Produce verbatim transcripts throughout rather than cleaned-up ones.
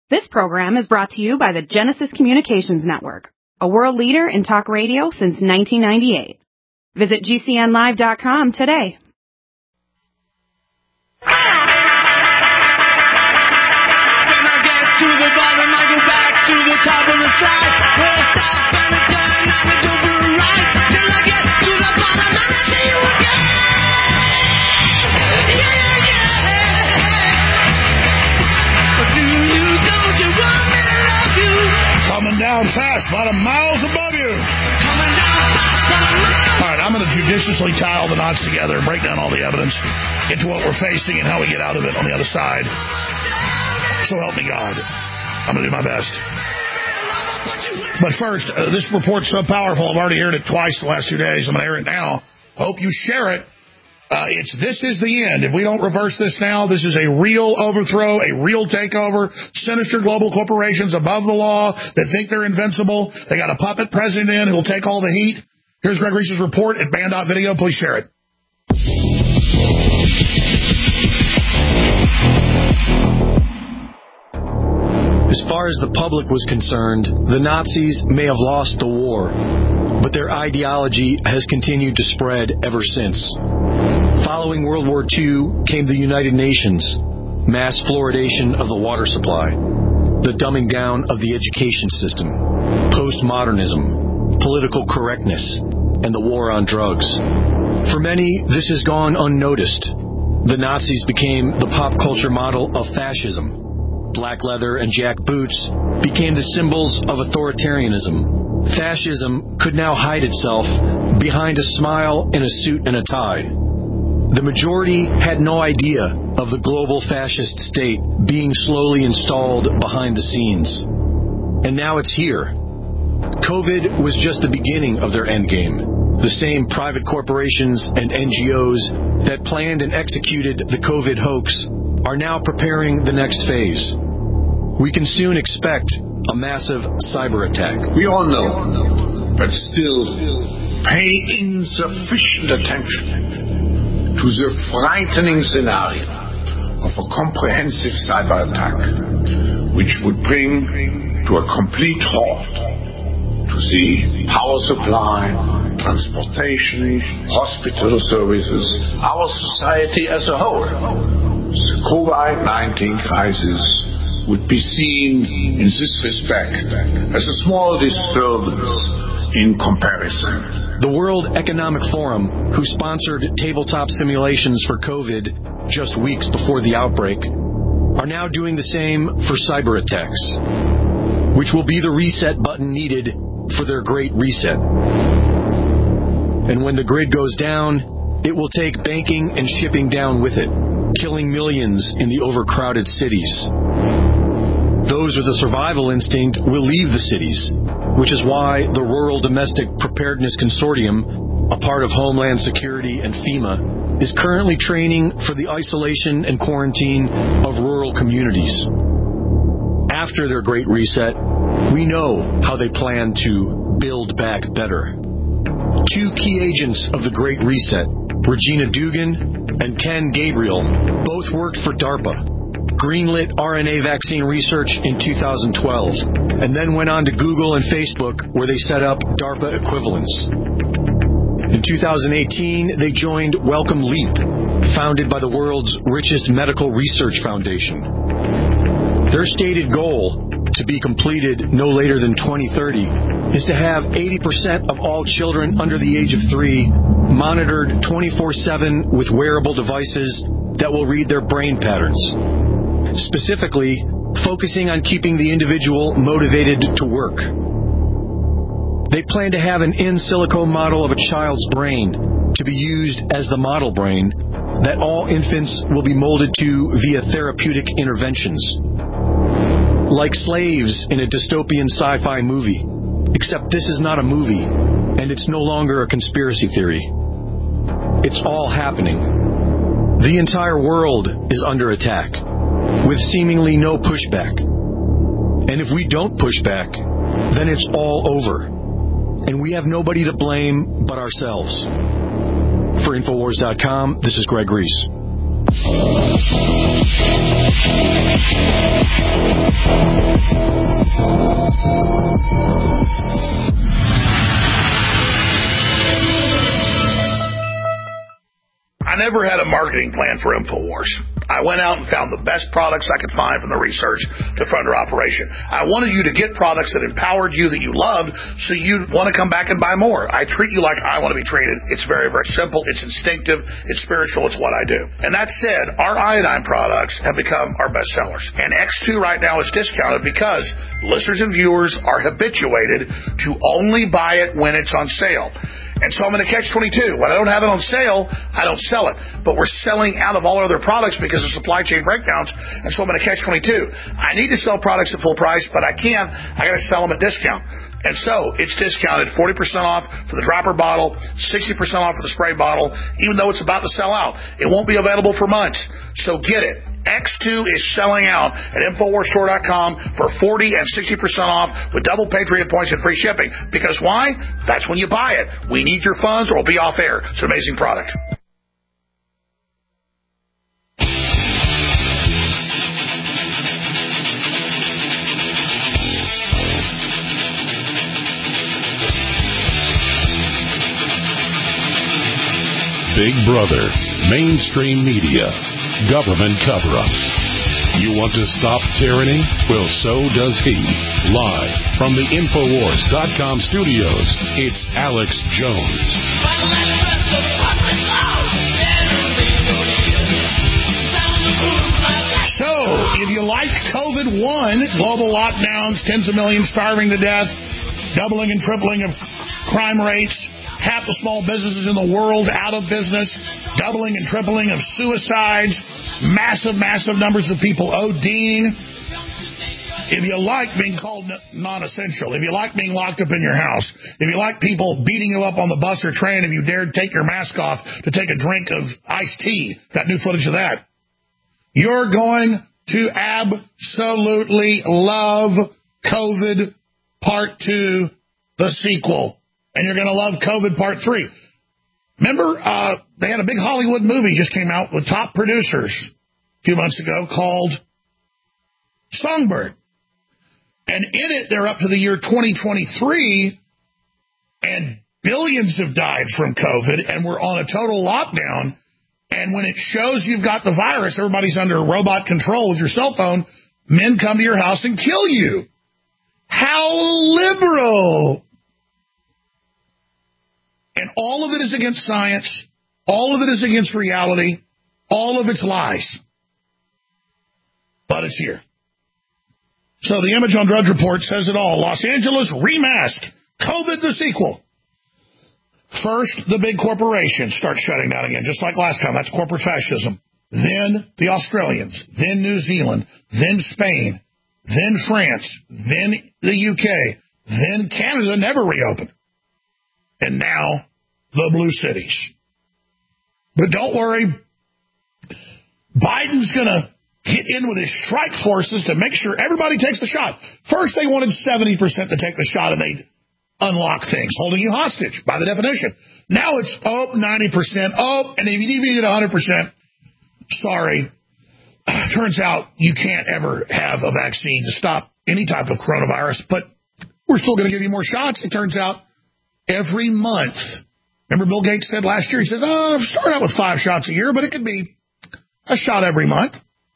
This program is brought to you by the Genesis Communications Network, a world leader in talk radio since nineteen ninety-eight. Visit G C N live dot com today. When I get to the bottom, I go back to the top of the slide. Where I stop and I turn and I go for a ride. Till I get to the bottom and I see you again. Yeah, yeah, yeah. But do you, don't you want me to love you? Coming down fast, about a miles above you. Coming down fast, but I'm not. All right, I'm going to judiciously tie all the knots together and break down all the evidence, get to what we're facing and how we get out of it on the other side. So help me God. I'm going to do my best. But first, uh, this report's so powerful, I've already aired it twice the last two days. I'm going to air it now. Hope you share it. Uh, it's This is the end. If we don't reverse this now, this is a real overthrow, a real takeover. Sinister global corporations above the law that think they're invincible. They got a puppet president in who will take all the heat. Here's Greg Reese's report at band dot video. Please share it. As far as the public was concerned, the Nazis may have lost the war, but their ideology has continued to spread ever since. Following World War Two came the United Nations, mass fluoridation of the water supply, the dumbing down of the education system, postmodernism, political correctness, and the war on drugs. For many, this has gone unnoticed. The Nazis became the pop culture model of fascism. Black leather and jack boots became the symbols of authoritarianism. Fascism could now hide itself behind a smile and a suit and a tie. The majority had no idea of the global fascist state being slowly installed behind the scenes. And now it's here. COVID was just the beginning of their endgame. The same private corporations and N G Os that planned and executed the COVID hoax are now preparing the next phase. We can soon expect a massive cyber attack. We all know, but still pay insufficient attention to the frightening scenario of a comprehensive cyber attack, which would bring to a complete halt to the power supply, transportation, hospital services, our society as a whole. The COVID nineteen crisis would be seen in this respect as a small disturbance in comparison. The World Economic Forum, who sponsored tabletop simulations for COVID just weeks before the outbreak, are now doing the same for cyber attacks, which will be the reset button needed for their great reset. And when the grid goes down, it will take banking and shipping down with it, killing millions in the overcrowded cities. Those with a survival instinct will leave the cities, which is why the Rural Domestic Preparedness Consortium, a part of Homeland Security and FEMA, is currently training for the isolation and quarantine of rural communities. After their Great Reset, we know how they plan to build back better. Two key agents of the Great Reset, Regina Dugan and Ken Gabriel, both worked for DARPA, greenlit R N A vaccine research in two thousand twelve, and then went on to Google and Facebook, where they set up DARPA equivalents. In two thousand eighteen, they joined Wellcome Leap, founded by the world's richest medical research foundation. Their stated goal, to be completed no later than twenty thirty, is to have eighty percent of all children under the age of three monitored twenty-four seven with wearable devices that will read their brain patterns. Specifically, focusing on keeping the individual motivated to work. They plan to have an in silico model of a child's brain to be used as the model brain that all infants will be molded to via therapeutic interventions. Like slaves in a dystopian sci-fi movie, except this is not a movie, and it's no longer a conspiracy theory. It's all happening. The entire world is under attack, with seemingly no pushback. And if we don't push back, then it's all over. And we have nobody to blame but ourselves. For Infowars dot com, this is Greg Reese. Thank you. never had a marketing plan for InfoWars. I went out and found the best products I could find from the research to fund our operation. I wanted you to get products that empowered you, that you loved, so you'd want to come back and buy more. I treat you like I want to be treated. It's very, very simple. It's instinctive. It's spiritual. It's what I do. And that said, our iodine products have become our best sellers. And X two right now is discounted because listeners and viewers are habituated to only buy it when it's on sale. And so I'm in a catch twenty-two. When I don't have it on sale, I don't sell it. But we're selling out of all other products because of supply chain breakdowns, and so I'm in a catch twenty-two. I need to sell products at full price, but I can't. I got to sell them at discount. And so it's discounted forty percent off for the dropper bottle, sixty percent off for the spray bottle, even though it's about to sell out. It won't be available for months. So get it. X two is selling out at Infowars Store dot com for forty and sixty percent off with double Patriot points and free shipping. Because why? That's when you buy it. We need your funds or we'll be off air. It's an amazing product. Big Brother, mainstream media, government cover-ups. You want to stop tyranny? Well, so does he. Live from the Infowars dot com studios, it's Alex Jones. So, if you like COVID one, global lockdowns, tens of millions starving to death, doubling and tripling of crime rates, half the small businesses in the world out of business, doubling and tripling of suicides, massive, massive numbers of people ODing. If you like being called non-essential, if you like being locked up in your house, if you like people beating you up on the bus or train, if you dared take your mask off to take a drink of iced tea, got new footage of that, you're going to absolutely love COVID Part two, the sequel. And you're going to love COVID Part three. Remember, uh, they had a big Hollywood movie just came out with top producers a few months ago called Songbird. And in it, they're up to the year twenty twenty-three, and billions have died from COVID, and we're on a total lockdown. And when it shows you've got the virus, everybody's under robot control with your cell phone, men come to your house and kill you. How liberal! And all of it is against science. All of it is against reality. All of it's lies. But it's here. So the Image on Drudge Report says it all. Los Angeles remasked. COVID the sequel. First, the big corporations start shutting down again, just like last time. That's corporate fascism. Then the Australians. Then New Zealand. Then Spain. Then France. Then the U K. Then Canada never reopened. And now, the blue cities. But don't worry, Biden's going to get in with his strike forces to make sure everybody takes the shot. First, they wanted seventy percent to take the shot, and they'd unlock things, holding you hostage by the definition. Now it's, oh, ninety percent. Oh, and if you even get one hundred percent, sorry. Turns out you can't ever have a vaccine to stop any type of coronavirus, but we're still going to give you more shots. It turns out every month. Remember Bill Gates said last year, he says, oh, start out with five shots a year, but it could be a shot every month.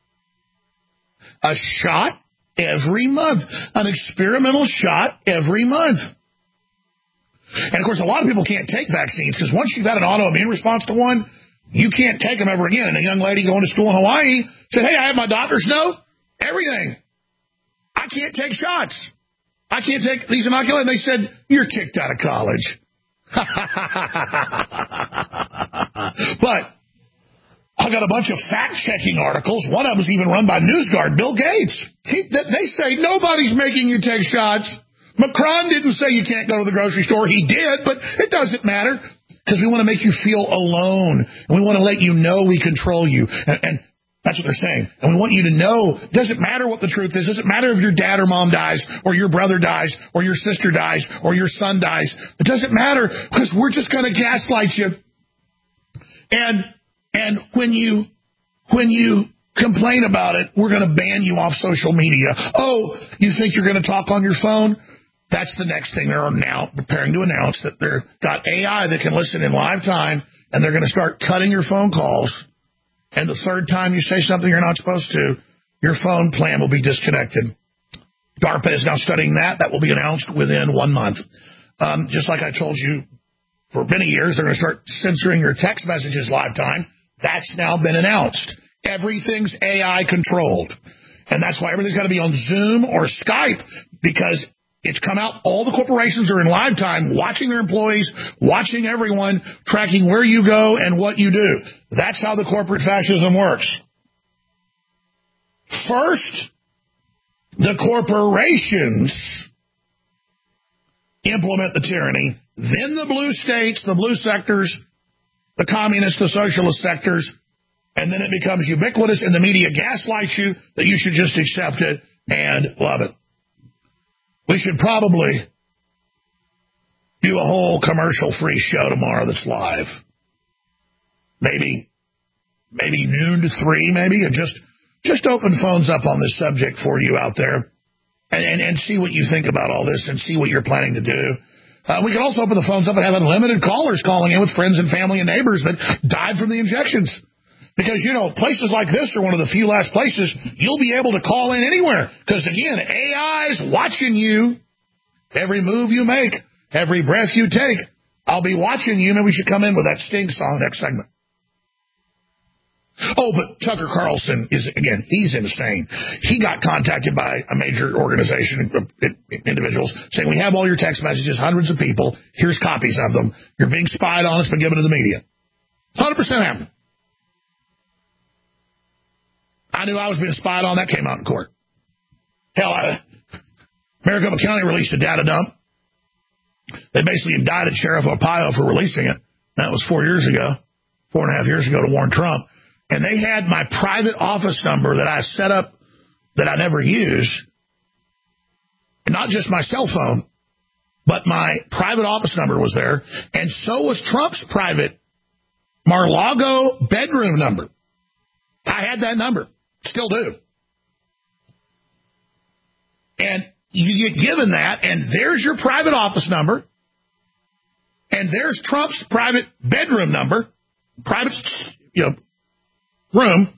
A shot every month. An experimental shot every month. And, of course, a lot of people can't take vaccines because once you've had an autoimmune response to one, you can't take them ever again. And a young lady going to school in Hawaii said, hey, I have my doctor's note. Everything. I can't take shots. I can't take these inoculants. They said, you're kicked out of college. But I got a bunch of fact-checking articles. One of them was even run by NewsGuard, Bill Gates. He, they say nobody's making you take shots. Macron didn't say you can't go to the grocery store. He did, but it doesn't matter because we want to make you feel alone, and we want to let you know we control you. And, and that's what they're saying. And we want you to know it doesn't matter what the truth is. It doesn't matter if your dad or mom dies or your brother dies or your sister dies or your son dies. It doesn't matter because we're just going to gaslight you. And and when you when you complain about it, we're going to ban you off social media. Oh, you think you're going to talk on your phone? That's the next thing they're now preparing to announce, that they've got A I that can listen in live time and they're going to start cutting your phone calls. And the third time you say something you're not supposed to, your phone plan will be disconnected. DARPA is now studying that. That will be announced within one month. Um, just like I told you, for many years, they're going to start censoring your text messages live time. That's now been announced. Everything's A I controlled. And that's why everything's got to be on Zoom or Skype, because it's come out. All the corporations are in live time, watching their employees, watching everyone, tracking where you go and what you do. That's how the corporate fascism works. First, the corporations implement the tyranny, then the blue states, the blue sectors, the communist, the socialist sectors, and then it becomes ubiquitous, and the media gaslights you that you should just accept it and love it. We should probably do a whole commercial-free show tomorrow that's live. Maybe, maybe noon to three, maybe, and just just open phones up on this subject for you out there, and, and, and see what you think about all this and see what you're planning to do. Uh, we can also open the phones up and have unlimited callers calling in with friends and family and neighbors that died from the injections. Because, you know, places like this are one of the few last places you'll be able to call in anywhere. Because, again, A I's watching you. Every move you make, every breath you take, I'll be watching you. Maybe we should come in with that Sting song next segment. Oh, but Tucker Carlson is, again, he's insane. He got contacted by a major organization, individuals, saying, we have all your text messages, hundreds of people. Here's copies of them. You're being spied on. It's been given to the media. one hundred percent happened. I knew I was being spied on. That came out in court. Hell, I, Maricopa County released a data dump. They basically indicted Sheriff Arpaio for releasing it. That was four years ago, four and a half years ago to warn Trump. And they had my private office number that I set up that I never use. And not just my cell phone, but my private office number was there. And so was Trump's private Mar-a-Lago bedroom number. I had that number. Still do. And you get given that, and there's your private office number, and there's Trump's private bedroom number, private, you know, room,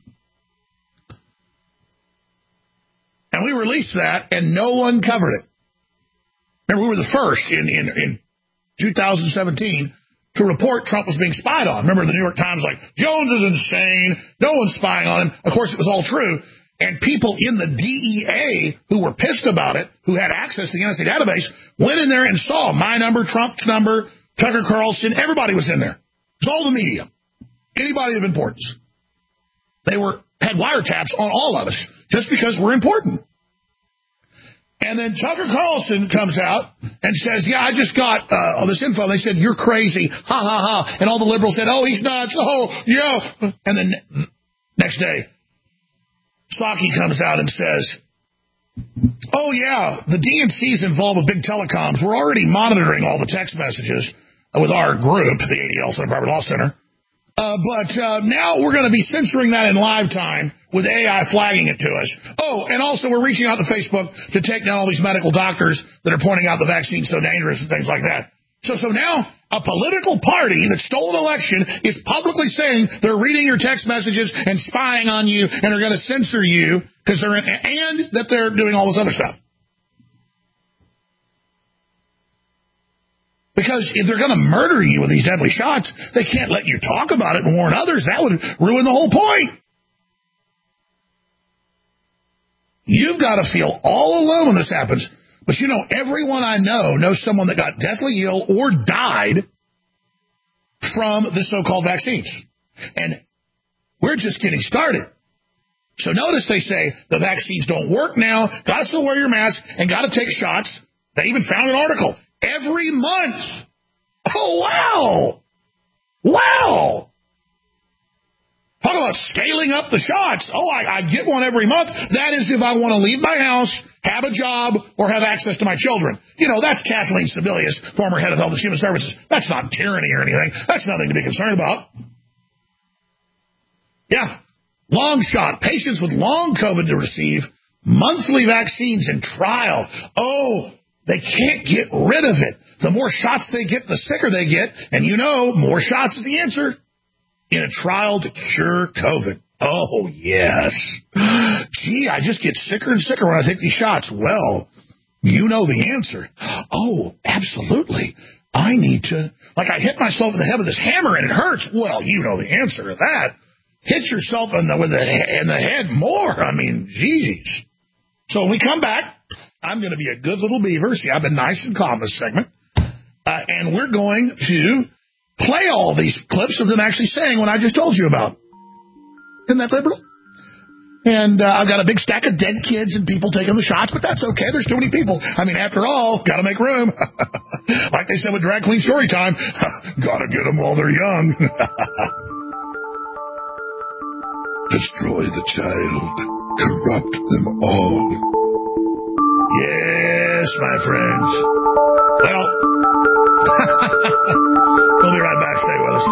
and we released that, and no one covered it. Remember, we were the first in, in, in two thousand seventeen to report Trump was being spied on. Remember, the New York Times like, Jones is insane, no one's spying on him. Of course, it was all true. And people in the D E A who were pissed about it, who had access to the N S A database, went in there and saw my number, Trump's number, Tucker Carlson, everybody was in there. It was all the media. Anybody of importance. They were had wiretaps on all of us, just because we're important. And then Tucker Carlson comes out and says, yeah, I just got uh, all this info. And they said, you're crazy. Ha, ha, ha. And all the liberals said, oh, he's nuts. Oh, yeah. And then the next day, Psaki comes out and says, oh, yeah, the D N C's involved with big telecoms. We're already monitoring all the text messages with our group, the A D L Center Private Law Center. Uh, but uh, now we're going to be censoring that in live time with A I flagging it to us. Oh, and also we're reaching out to Facebook to take down all these medical doctors that are pointing out the vaccine's so dangerous and things like that. So, so now a political party that stole an election is publicly saying they're reading your text messages and spying on you and are going to censor you because they're in, and that they're doing all this other stuff. Because if they're going to murder you with these deadly shots, they can't let you talk about it and warn others. That would ruin the whole point. You've got to feel all alone when this happens. But you know, everyone I know knows someone that got deathly ill or died from the so-called vaccines. And we're just getting started. So notice they say the vaccines don't work now, got to still wear your mask, and got to take shots. They even found an article. Every month. Oh, wow. Wow. Talk about scaling up the shots. Oh, I, I get one every month. That is if I want to leave my house, have a job, or have access to my children. You know, that's Kathleen Sebelius, former head of Health and Human Services. That's not tyranny or anything. That's nothing to be concerned about. Yeah. Long shot. Patients with long COVID to receive monthly vaccines in trial. Oh, they can't get rid of it. The more shots they get, the sicker they get. And you know, more shots is the answer. in a trial to cure COVID. Oh, yes. Gee, I just get sicker and sicker when I take these shots. Well, you know the answer. Oh, absolutely. I need to, like I hit myself in the head with this hammer and it hurts. Well, you know the answer to that. Hit yourself in the, with the, in the head more. I mean, geez. So when we come back, I'm going to be a good little beaver. See, I've been nice and calm this segment. Uh, and we're going to play all these clips of them actually saying what I just told you about. Isn't that liberal? And uh, I've got a big stack of dead kids and people taking the shots, but that's okay. There's too many people. I mean, after all, got to make room. Like they said with Drag Queen Story Time, got to get them while they're young. Destroy the child. Corrupt them all. Yes, my friends. Well, we'll be right back. Stay with us.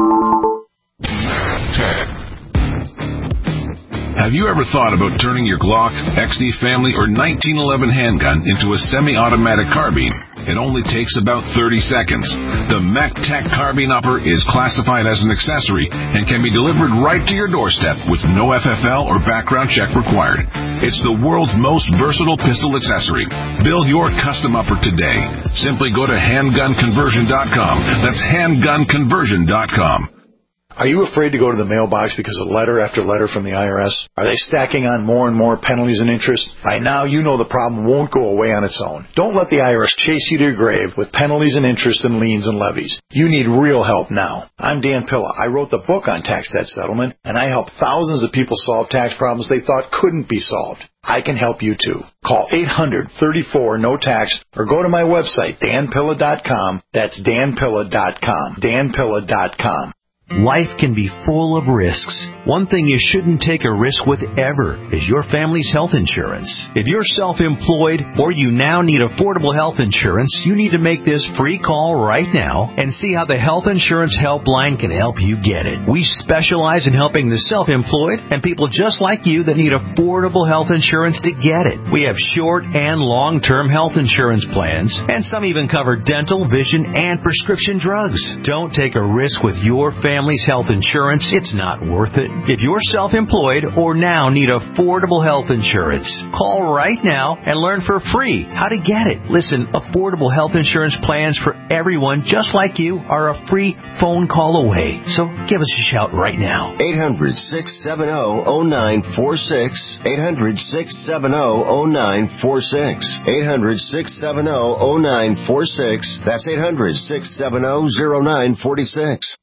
Have you ever thought about turning your Glock, X D Family, or nineteen eleven handgun into a semi-automatic carbine? It only takes about thirty seconds. The MacTac Carbine Upper is classified as an accessory and can be delivered right to your doorstep with no F F L or background check required. It's the world's most versatile pistol accessory. Build your custom upper today. Simply go to handgun conversion dot com. That's handgun conversion dot com. Are you afraid to go to the mailbox because of letter after letter from the I R S? Are they stacking on more and more penalties and interest? By now, you know the problem won't go away on its own. Don't let the I R S chase you to your grave with penalties and interest and liens and levies. You need real help now. I'm Dan Pilla. I wrote the book on tax debt settlement, and I help thousands of people solve tax problems they thought couldn't be solved. I can help you too. Call eight hundred, thirty-four, no tax or go to my website, dan pilla dot com. That's dan pilla dot com. dan pilla dot com. Life can be full of risks. One thing you shouldn't take a risk with ever is your family's health insurance. If you're self-employed or you now need affordable health insurance, you need to make this free call right now and see how the Health Insurance Helpline can help you get it. We specialize in helping the self-employed and people just like you that need affordable health insurance to get it. We have short and long-term health insurance plans, and some even cover dental, vision, and prescription drugs. Don't take a risk with your family. Family's health insurance, it's not worth it. If you're self-employed or now need affordable health insurance, call right now and learn for free how to get it. Listen, affordable health insurance plans for everyone just like you are a free phone call away. So give us a shout right now. eight hundred, six seven zero, zero nine four six. eight hundred, six seven zero, zero nine four six. eight hundred, six seven zero, zero nine four six. That's eight hundred, six seven zero, zero nine four six.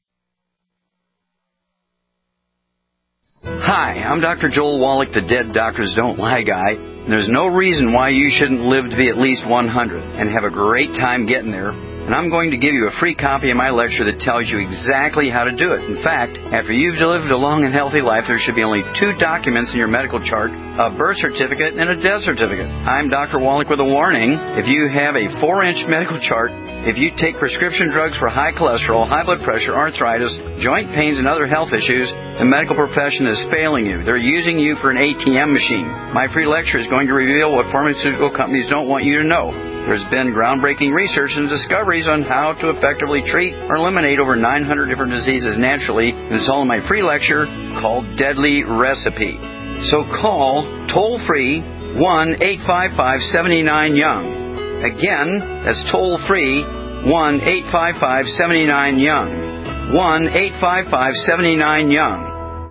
Hi, I'm Doctor Joel Wallach, the Dead Doctors Don't Lie guy. And there's no reason why you shouldn't live to be at least one hundred and have a great time getting there. And I'm going to give you a free copy of my lecture that tells you exactly how to do it. In fact, after you've lived a long and healthy life, there should be only two documents in your medical chart, a birth certificate and a death certificate. I'm Doctor Wallach with a warning. If you have a four-inch medical chart, if you take prescription drugs for high cholesterol, high blood pressure, arthritis, joint pains, and other health issues, the medical profession is failing you. They're using you for an A T M machine. My free lecture is going to reveal what pharmaceutical companies don't want you to know. There's been groundbreaking research and discoveries on how to effectively treat or eliminate over nine hundred different diseases naturally, and it's all in my free lecture called Deadly Recipe. So call toll-free one eight five five, seven nine, young. Again, that's toll-free one eight five five, seven nine, young. one eight five five, seven nine, young.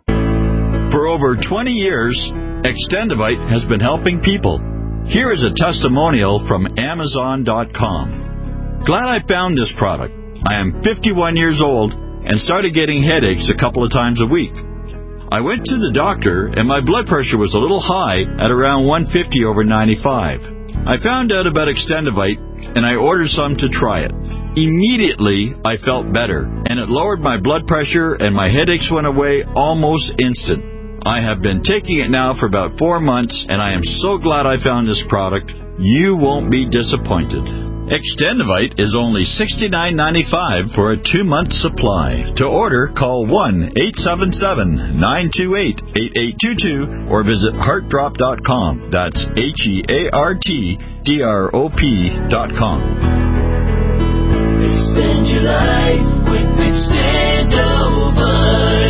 For over twenty years, Extendivite has been helping people. Here is a testimonial from Amazon dot com. Glad I found this product. I am fifty-one years old and started getting headaches a couple of times a week. I went to the doctor and my blood pressure was a little high at around one fifty over ninety-five. I found out about Extendivite and I ordered some to try it. Immediately, I felt better and it lowered my blood pressure and my headaches went away almost instant. I have been taking it now for about four months, and I am so glad I found this product. You won't be disappointed. Extendivite is only sixty-nine ninety-five for a two-month supply. To order, call one eight seven seven, nine two eight, eight eight two two or visit heart drop dot com. That's H E A R T D R O P dot com. Extend your life with Extendovite.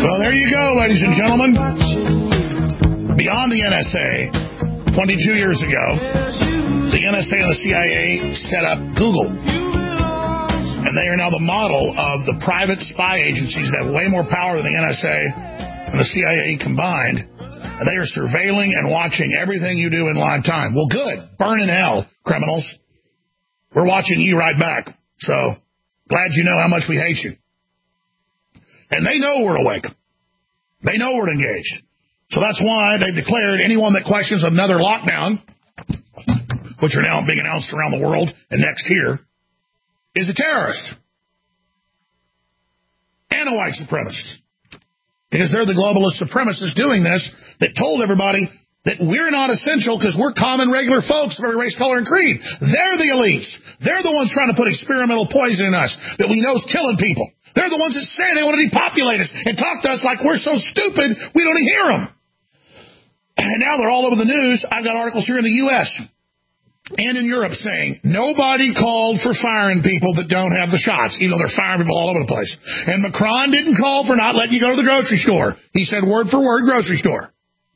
Well, there you go, ladies and gentlemen. Beyond the N S A, twenty-two years ago, the N S A and the C I A set up Google. And they are now the model of the private spy agencies that have way more power than the N S A and the C I A combined. And they are surveilling and watching everything you do in live time. Well, good. Burn in hell, criminals. We're watching you right back. So, glad you know how much we hate you. And they know we're awake. They know we're engaged. So that's why they've declared anyone that questions another lockdown, which are now being announced around the world and next here, is a terrorist and a white supremacist. Because they're the globalist supremacists doing this that told everybody that we're not essential because we're common, regular folks of every race, color, and creed. They're the elites. They're the ones trying to put experimental poison in us that we know is killing people. They're the ones that say they want to depopulate us and talk to us like we're so stupid we don't even hear them. And now they're all over the news. I've got articles here in the U S and in Europe saying nobody called for firing people that don't have the shots, even though they're firing people all over the place. And Macron didn't call for not letting you go to the grocery store. He said word for word grocery store.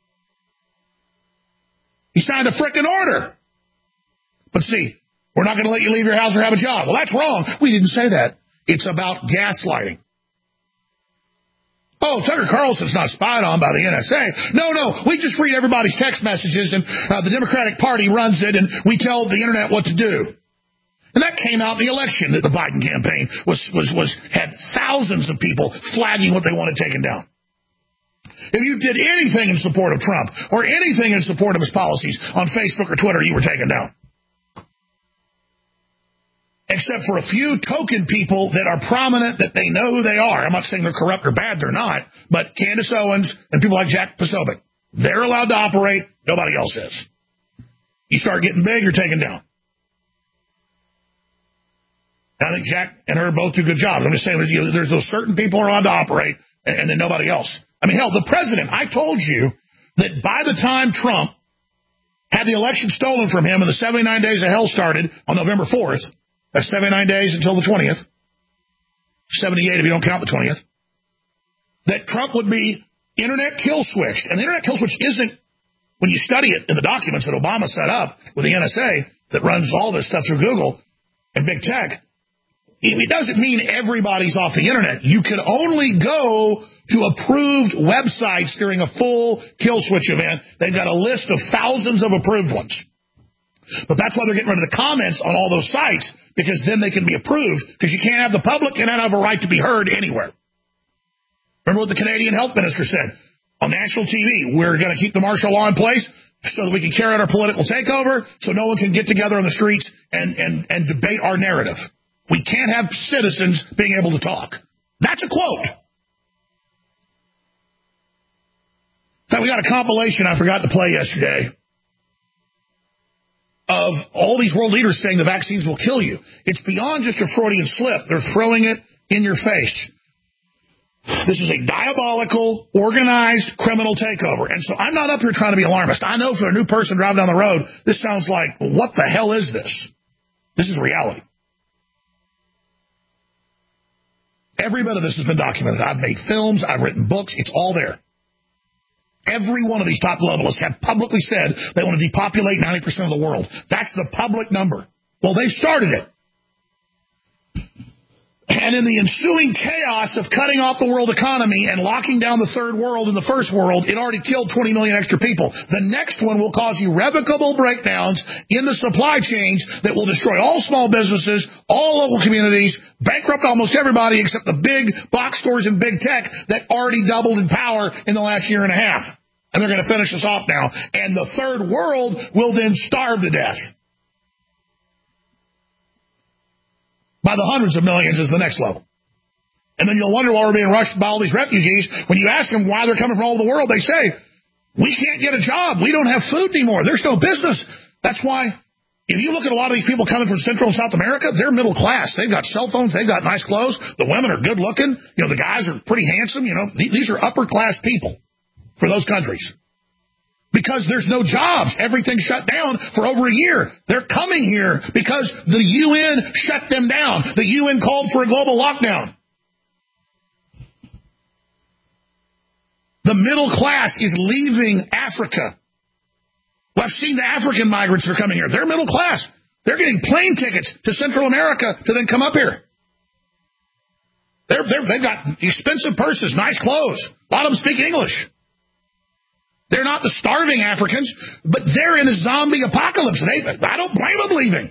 He signed a frickin' order. But see, we're not going to let you leave your house or have a job. Well, that's wrong. We didn't say that. It's about gaslighting. Oh, Tucker Carlson's not spied on by the N S A. No, no, we just read everybody's text messages, and uh, the Democratic Party runs it, and we tell the Internet what to do. And that came out in the election that the Biden campaign was was was had thousands of people flagging what they wanted taken down. If you did anything in support of Trump or anything in support of his policies on Facebook or Twitter, you were taken down. Except for a few token people that are prominent, that they know who they are. I'm not saying they're corrupt or bad, they're not. But Candace Owens and people like Jack Posobiec, they're allowed to operate, nobody else is. You start getting big, you're taken down. And I think Jack and her both do good jobs. I'm just saying there's those certain people who are allowed to operate, and then nobody else. I mean, hell, the president, I told you that by the time Trump had the election stolen from him and the seventy-nine days of hell started on November fourth, that's seventy-nine days until the twentieth, seventy-eight if you don't count the twentieth, that Trump would be internet kill switched. And the internet kill switch isn't, when you study it in the documents that Obama set up with the N S A that runs all this stuff through Google and big tech, it doesn't mean everybody's off the internet. You can only go to approved websites during a full kill switch event. They've got a list of thousands of approved ones. But that's why they're getting rid of the comments on all those sites, because then they can be approved, because you can't have the public and not have a right to be heard anywhere. Remember what the Canadian health minister said on national T V? We're going to keep the martial law in place so that we can carry out our political takeover, so no one can get together on the streets and, and, and debate our narrative. We can't have citizens being able to talk. That's a quote. Now, we got a compilation I forgot to play yesterday of all these world leaders saying the vaccines will kill you. It's beyond just a Freudian slip. They're throwing it in your face. This is a diabolical, organized criminal takeover. And so I'm not up here trying to be alarmist. I know for a new person driving down the road, this sounds like, what the hell is this? This is reality. Every bit of this has been documented. I've made films. I've written books. It's all there. Every one of these top globalists have publicly said they want to depopulate ninety percent of the world. That's the public number. Well, they started it. And in the ensuing chaos of cutting off the world economy and locking down the third world and the first world, it already killed twenty million extra people. The next one will cause irrevocable breakdowns in the supply chains that will destroy all small businesses, all local communities, bankrupt almost everybody except the big box stores and big tech that already doubled in power in the last year and a half. And they're going to finish us off now. And the third world will then starve to death. By the hundreds of millions is the next level. And then you'll wonder why we're being rushed by all these refugees. When you ask them why they're coming from all over the world, they say, we can't get a job. We don't have food anymore. There's no business. That's why if you look at a lot of these people coming from Central and South America, they're middle class. They've got cell phones. They've got nice clothes. The women are good looking. You know, the guys are pretty handsome. You know, these are upper class people for those countries. Because there's no jobs. Everything's shut down for over a year. They're coming here because the U N shut them down. The U N called for a global lockdown. The middle class is leaving Africa. Well, I've seen the African migrants that are coming here. They're middle class. They're getting plane tickets to Central America to then come up here. They're, they're, they've got expensive purses, nice clothes. A lot of them speak English. They're not the starving Africans, but they're in a zombie apocalypse. They, I don't blame them leaving.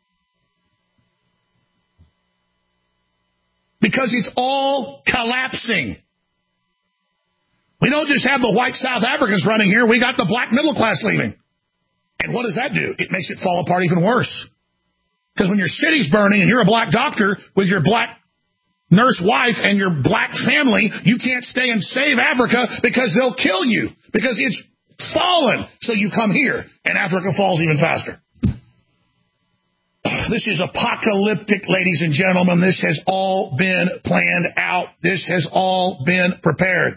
Because it's all collapsing. We don't just have the white South Africans running here. We got the black middle class leaving. And what does that do? It makes it fall apart even worse. Because when your city's burning and you're a black doctor with your black nurse wife and your black family, you can't stay and save Africa because they'll kill you. Because it's fallen. So you come here and Africa falls even faster. This is apocalyptic, ladies and gentlemen. This has all been planned out. This has all been prepared.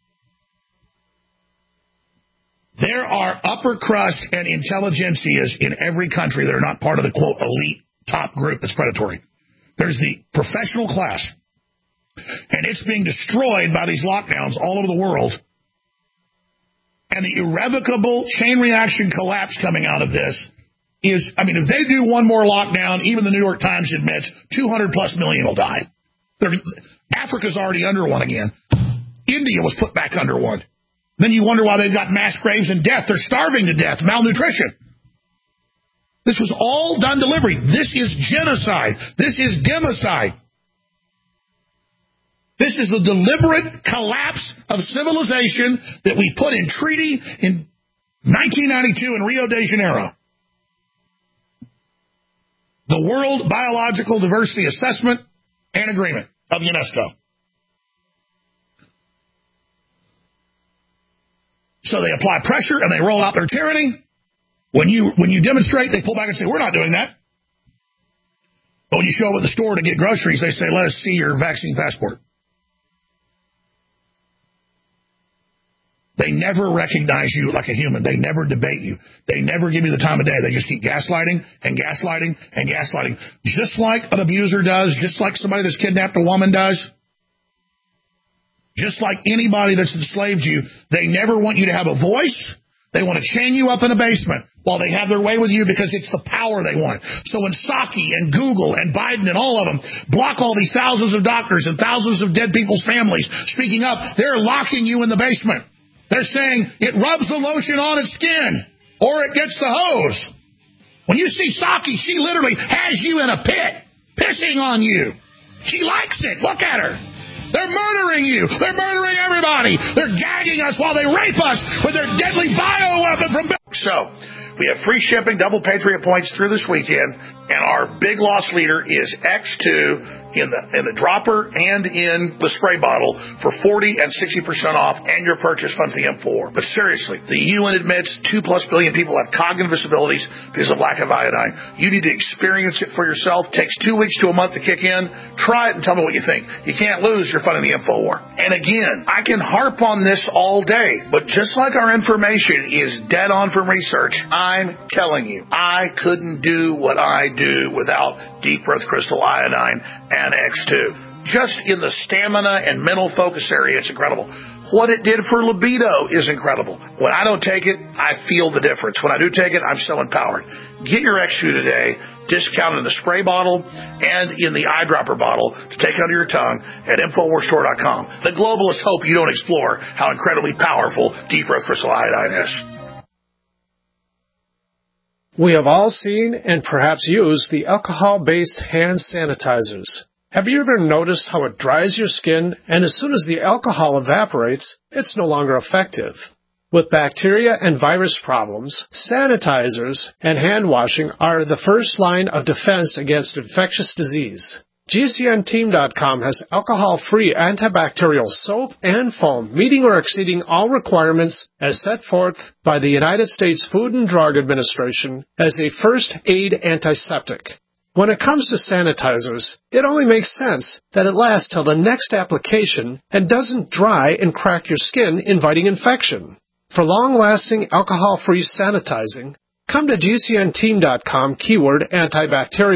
There are upper crust and intelligentsias in every country that are not part of the, quote, elite top group that's predatory. There's the professional class. And it's being destroyed by these lockdowns all over the world. And the irrevocable chain reaction collapse coming out of this is, I mean, if they do one more lockdown, even the New York Times admits two hundred plus million will die. They're, Africa's already under one again. India was put back under one. Then you wonder why they've got mass graves and death. They're starving to death, malnutrition. This was all done deliberately. This is genocide. This is democide. This is the deliberate collapse of civilization that we put in treaty in nineteen ninety-two in Rio de Janeiro. The World Biological Diversity Assessment and Agreement of UNESCO. So they apply pressure and they roll out their tyranny. When you when you demonstrate, they pull back and say, we're not doing that. But when you show up at the store to get groceries, they say, let us see your vaccine passport. They never recognize you like a human. They never debate you. They never give you the time of day. They just keep gaslighting and gaslighting and gaslighting. Just like an abuser does, just like somebody that's kidnapped a woman does. Just like anybody that's enslaved you, they never want you to have a voice. They want to chain you up in a basement while they have their way with you because it's the power they want. So when Psaki and Google and Biden and all of them block all these thousands of doctors and thousands of dead people's families speaking up, they're locking you in the basement. They're saying it rubs the lotion on its skin or it gets the hose. When you see Psaki, she literally has you in a pit, pissing on you. She likes it. Look at her. They're murdering you. They're murdering everybody. They're gagging us while they rape us with their deadly bioweapon from... So, we have free shipping, double Patriot points through this weekend, and our big loss leader is X two in the in the dropper and in the spray bottle for forty and sixty percent off, and your purchase funds the M four. But seriously, the U N admits two plus billion people have cognitive disabilities because of lack of iodine. You need to experience it for yourself. It takes two weeks to a month to kick in. Try it and tell me what you think. You can't lose your fun in the Info War. And again, I can harp on this all day, but just like our information is dead on from research, I'm telling you, I couldn't do what I do without Deep Earth Crystal Iodine and X two. Just in the stamina and mental focus area, it's incredible. What it did for libido is incredible. When I don't take it, I feel the difference. When I do take it, I'm so empowered. Get your X two today, discounted in the spray bottle and in the eyedropper bottle to take under your tongue at Infowars Store dot com. The globalists hope you don't explore how incredibly powerful Deep Earth Crystal Iodine is. We have all seen and perhaps used the alcohol-based hand sanitizers. Have you ever noticed how it dries your skin, and as soon as the alcohol evaporates, it's no longer effective? With bacteria and virus problems, sanitizers and hand washing are the first line of defense against infectious disease. G C N team dot com has alcohol-free antibacterial soap and foam meeting or exceeding all requirements as set forth by the United States Food and Drug Administration as a first aid antiseptic. When it comes to sanitizers, it only makes sense that it lasts till the next application and doesn't dry and crack your skin, inviting infection. For long-lasting alcohol-free sanitizing, come to G C N team dot com keyword antibacterial.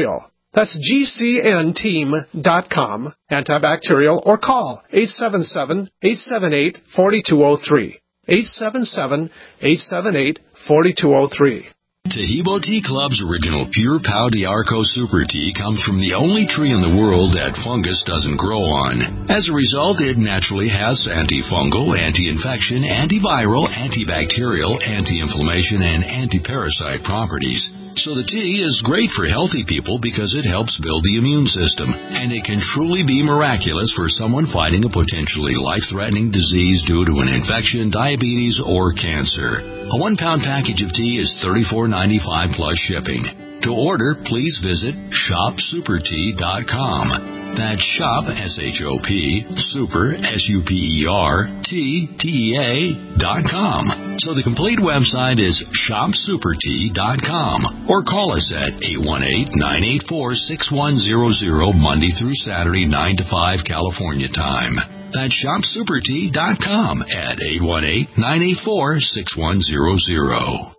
That's G C N team dot com, antibacterial, or call eight seven seven, eight seven eight, four two zero three. eight seven seven, eight seven eight, four two zero three. Tahibo Tea Club's original Pure Pau D'Arco Super Tea comes from the only tree in the world that fungus doesn't grow on. As a result, it naturally has antifungal, anti-infection, antiviral, antibacterial, anti-inflammation, and anti-parasite properties. So the tea is great for healthy people because it helps build the immune system, and it can truly be miraculous for someone fighting a potentially life-threatening disease due to an infection, diabetes, or cancer. A one-pound package of tea is thirty-four ninety-five plus shipping. To order, please visit shop super tea dot com. That's shop, S H O P, super, S U P E R, T, T E A, dot com. So the complete website is shop super tea dot com. Or call us at eight one eight, nine eight four, six one zero zero, Monday through Saturday, nine to five, California time. That's shop super tea dot com at eight one eight, nine eight four, six one zero zero.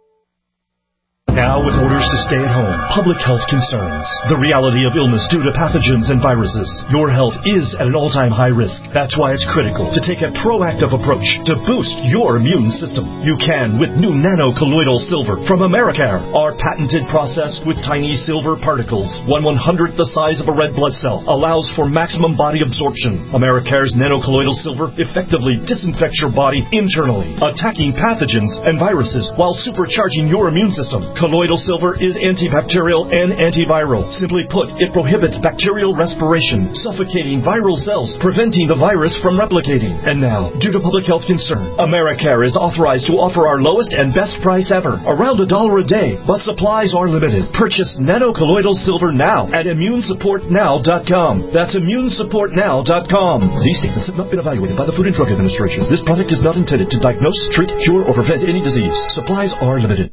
Now, with orders to stay at home, public health concerns, the reality of illness due to pathogens and viruses, your health is at an all-time high risk. That's why it's critical to take a proactive approach to boost your immune system. You can with new nano-colloidal silver from Americare. Our patented process with tiny silver particles, one one-hundredth the size of a red blood cell, allows for maximum body absorption. Americare's nano-colloidal silver effectively disinfects your body internally, attacking pathogens and viruses while supercharging your immune system. Colloidal silver is antibacterial and antiviral. Simply put, it prohibits bacterial respiration, suffocating viral cells, preventing the virus from replicating. And now, due to public health concern, Americare is authorized to offer our lowest and best price ever, around a dollar a day, but supplies are limited. Purchase nano-colloidal silver now at immune support now dot com. That's immune support now dot com. These statements have not been evaluated by the Food and Drug Administration. This product is not intended to diagnose, treat, cure, or prevent any disease. Supplies are limited.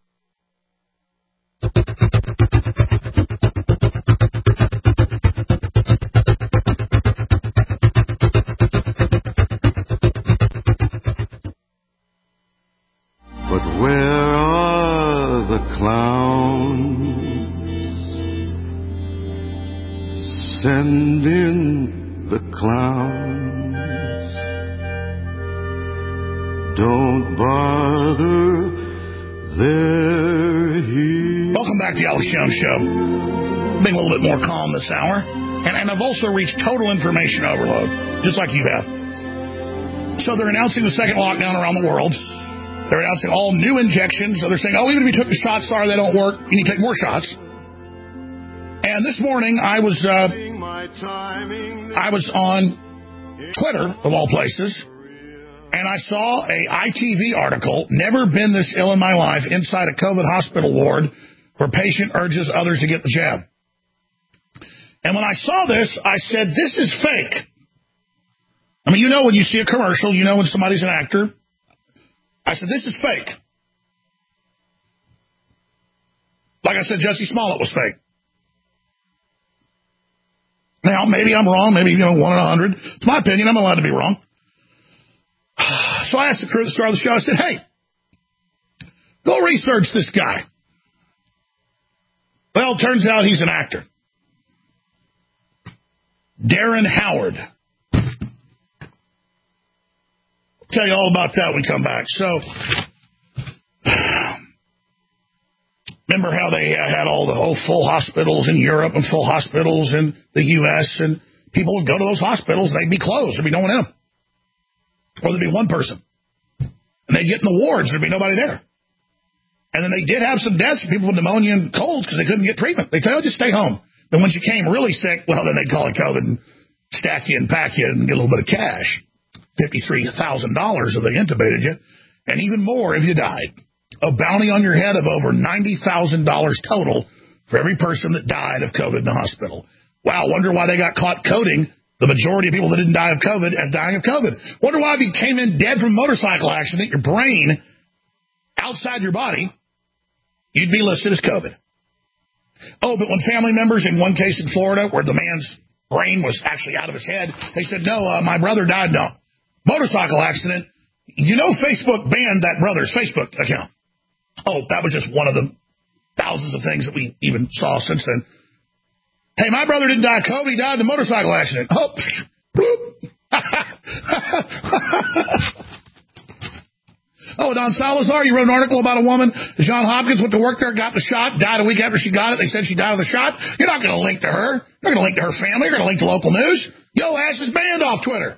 But where are the clowns? Send in the clowns. Don't bother, they're here. Welcome back to the Alex Jones Show. Being a little bit more calm this hour. And, and I've also reached total information overload, just like you have. So they're announcing the second lockdown around the world. They're announcing all new injections. So they're saying, oh, even if you took the shots, sorry, they don't work. You need to take more shots. And this morning, I was uh, I was on Twitter, of all places, and I saw a I T V article, never been this ill in my life, inside a COVID hospital ward where patient urges others to get the jab. And when I saw this, I said, this is fake. I mean, you know when you see a commercial, you know when somebody's an actor. I said, this is fake. Like I said, Jussie Smollett was fake. Now, maybe I'm wrong. Maybe, you know, one in a hundred. It's my opinion. I'm allowed to be wrong. So I asked the crew at the start of the show, I said, hey, go research this guy. Well, it turns out he's an actor. Darren Howard. I'll tell you all about that when we come back. So, remember how they had all the whole full hospitals in Europe and full hospitals in the U S, and people would go to those hospitals, they'd be closed, there'd be no one in them. Or there'd be one person. And they'd get in the wards, there'd be nobody there. And then they did have some deaths of people with pneumonia and colds because they couldn't get treatment. They tell you, just stay home. Then once you came really sick, well, then they'd call it COVID and stack you and pack you and get a little bit of cash. fifty-three thousand dollars if they intubated you. And even more if you died. A bounty on your head of over ninety thousand dollars total for every person that died of COVID in the hospital. Wow, wonder why they got caught coding the majority of people that didn't die of COVID as dying of COVID. Wonder why if you came in dead from a motorcycle accident, your brain outside your body, you'd be listed as COVID. Oh, but when family members, in one case in Florida, where the man's brain was actually out of his head, they said, no, uh, my brother died in a motorcycle accident. You know Facebook banned that brother's Facebook account. Oh, that was just one of the thousands of things that we even saw since then. Hey, my brother didn't die of COVID. He died in a motorcycle accident. Oh, oh, Don Salazar, you wrote an article about a woman. John Hopkins went to work there, got the shot, died a week after she got it. They said she died of the shot. You're not going to link to her. You're not going to link to her family. You're going to link to local news. Yo ass is banned off Twitter.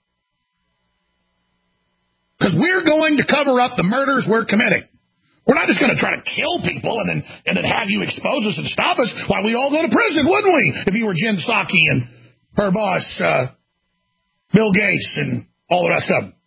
Because we're going to cover up the murders we're committing. We're not just going to try to kill people and then and then have you expose us and stop us. Why, we all go to prison, wouldn't we? If you were Jen Psaki and her boss, uh, Bill Gates, and all the rest of them.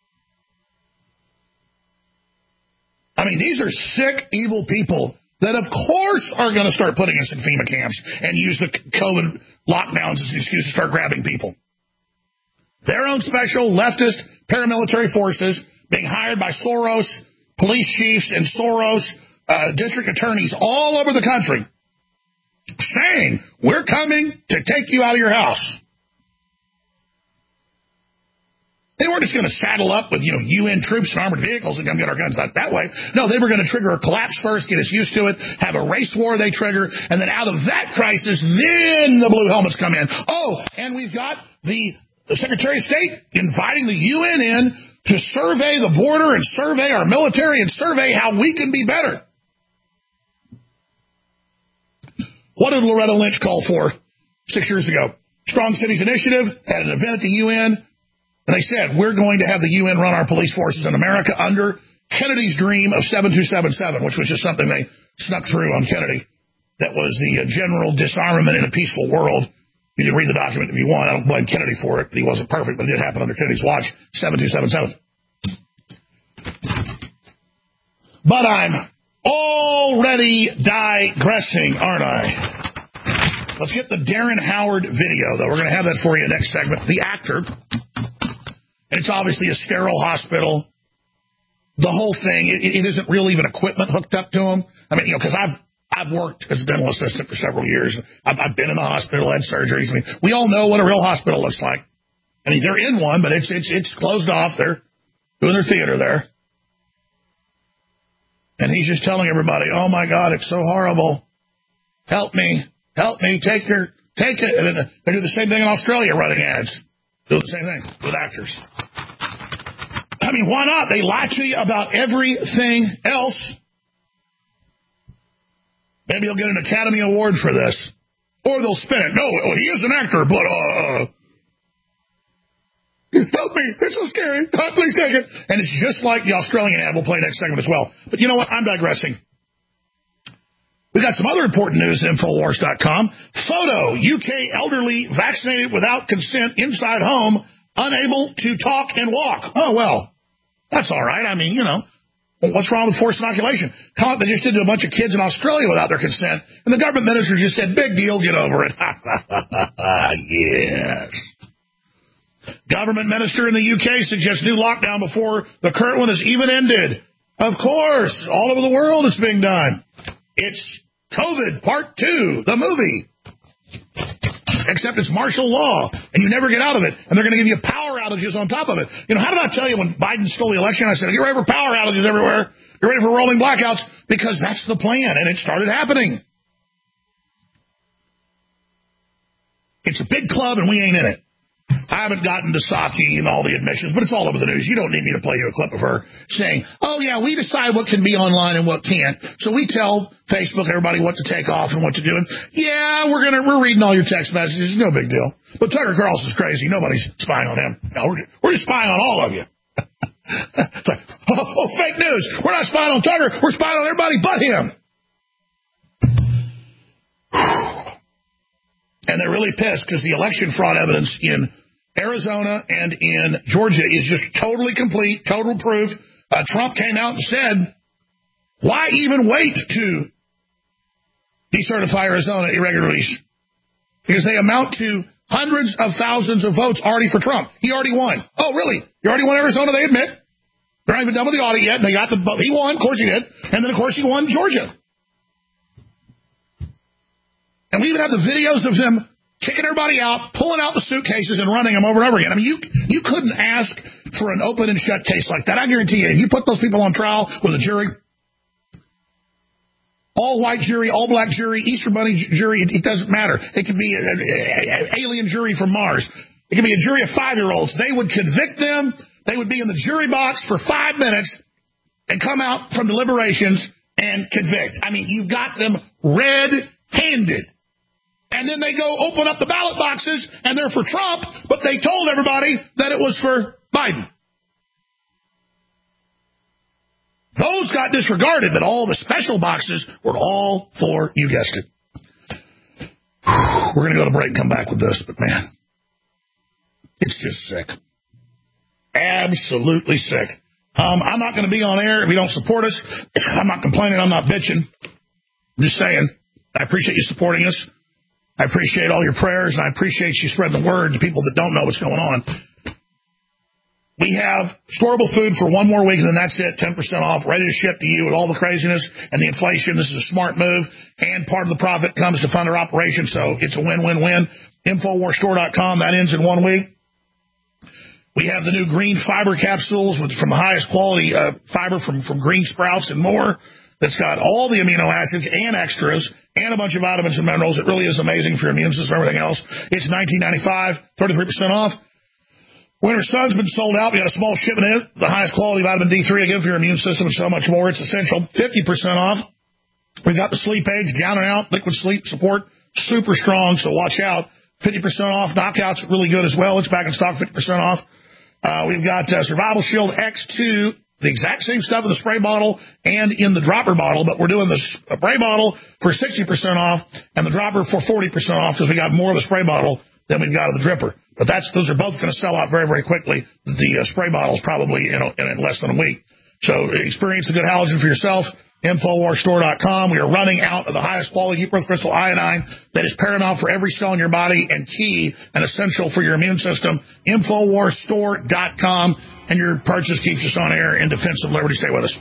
I mean, these are sick, evil people that, of course, are going to start putting us in FEMA camps and use the COVID lockdowns as an excuse to start grabbing people. Their own special leftist paramilitary forces being hired by Soros, police chiefs, and Soros uh, district attorneys all over the country saying, we're coming to take you out of your house. They weren't just going to saddle up with, you know, U N troops and armored vehicles and come get our guns out that way. No, they were going to trigger a collapse first, get us used to it, have a race war they trigger, and then out of that crisis, then the blue helmets come in. Oh, and we've got the, the Secretary of State inviting the U N in to survey the border and survey our military and survey how we can be better. What did Loretta Lynch call for six years ago? Strong Cities Initiative had an event at the U N. And they said, we're going to have the U N run our police forces in America under Kennedy's dream of seven two seven seven, which was just something they snuck through on Kennedy. That was the uh, general disarmament in a peaceful world. You can read the document if you want. I don't blame Kennedy for it. He wasn't perfect, but it did happen under Kennedy's watch, seven two seven seven. But I'm already digressing, aren't I? Let's get the Darren Howard video, though. We're going to have that for you next segment. The actor... And it's obviously a sterile hospital. The whole thing, it, it isn't really even equipment hooked up to them. I mean, you know, because I've I've worked as a dental assistant for several years. I've, I've been in the hospital, had surgeries. I mean, we all know what a real hospital looks like. I mean, they're in one, but it's it's it's closed off. They're doing their theater there. And he's just telling everybody, "Oh my God, it's so horrible. Help me, help me, take your take it." And they do the same thing in Australia, running ads. Do the same thing with actors. I mean, why not? They lie to you about everything else. Maybe he'll get an Academy Award for this. Or they'll spin it. No, he is an actor, but, uh... help me. It's so scary. Please take it. And it's just like the Australian ad. We'll play next segment as well. But you know what? I'm digressing. We got some other important news at Infowars dot com. Photo, U K elderly vaccinated without consent inside home, unable to talk and walk. Oh, well, that's all right. I mean, you know, what's wrong with forced inoculation? They just did to a bunch of kids in Australia without their consent, and the government minister just said, big deal, get over it. Yes. Government minister in the U K suggests new lockdown before the current one is even ended. Of course, all over the world it's being done. It's COVID Part two, the movie. Except it's martial law, and you never get out of it. And they're going to give you power outages on top of it. You know, how did I tell you when Biden stole the election? I said, get ready for power outages everywhere. Get ready for rolling blackouts, because that's the plan, and it started happening. It's a big club, and we ain't in it. I haven't gotten to Psaki and all the admissions, but it's all over the news. You don't need me to play you a clip of her saying, oh, yeah, we decide what can be online and what can't. So we tell Facebook, everybody, what to take off and what to do. And, yeah, we're gonna we're reading all your text messages. No big deal. But Tucker Carlson's crazy. Nobody's spying on him. No, we're, we're just spying on all of you. It's like, oh, oh, fake news. We're not spying on Tucker. We're spying on everybody but him. And they're really pissed because the election fraud evidence in Arizona and in Georgia is just totally complete, total proof. Uh, Trump came out and said, why even wait to decertify Arizona irregularities? Because they amount to hundreds of thousands of votes already for Trump. He already won. Oh, really? He already won Arizona, they admit. They're not even done with the audit yet. And they got the, he won, of course he did. And then, of course, he won Georgia. And we even have the videos of them kicking everybody out, pulling out the suitcases and running them over and over again. I mean, you you couldn't ask for an open and shut case like that. I guarantee you, if you put those people on trial with a jury, all white jury, all black jury, Easter Bunny jury, it, it doesn't matter. It could be an alien jury from Mars. It could be a jury of five-year-olds. They would convict them. They would be in the jury box for five minutes and come out from deliberations and convict. I mean, you've got them red-handed. And then they go open up the ballot boxes, and they're for Trump, but they told everybody that it was for Biden. Those got disregarded, but all the special boxes were all for, you guessed it. We're going to go to break and come back with this, but man, it's just sick. Absolutely sick. Um, I'm not going to be on air if you don't support us. I'm not complaining. I'm not bitching. I'm just saying, I appreciate you supporting us. I appreciate all your prayers, and I appreciate you spreading the word to people that don't know what's going on. We have storable food for one more week, and then that's it, ten percent off, ready to ship to you with all the craziness and the inflation. This is a smart move, and part of the profit comes to fund our operation, so it's a win-win-win. Infowars Store dot com, that ends in one week. We have the new green fiber capsules with, from the highest quality uh, fiber from, from green sprouts and more. That's got all the amino acids and extras and a bunch of vitamins and minerals. It really is amazing for your immune system and everything else. It's nineteen ninety-five dollars, thirty-three percent off. Winter Sun's been sold out. We got a small shipment in it. The highest quality vitamin D three, again, for your immune system and so much more. It's essential. fifty percent off. We've got the Sleep Aids, down and out, liquid sleep support, super strong, so watch out. fifty percent off. Knockouts really good as well. It's back in stock, fifty percent off. Uh, we've got uh, Survival Shield X two, the exact same stuff in the spray bottle and in the dropper bottle, but we're doing the spray bottle for sixty percent off and the dropper for forty percent off because we got more of the spray bottle than we've got of the dripper. But that's those are both going to sell out very, very quickly. The uh, spray bottle's probably in, a, in less than a week. So experience the good halogen for yourself. Infowars Store dot com. We are running out of the highest quality Earth Crystal Iodine that is paramount for every cell in your body and key and essential for your immune system. Infowars Store dot com. And your purchase keeps us on air in defense of liberty. Stay with us.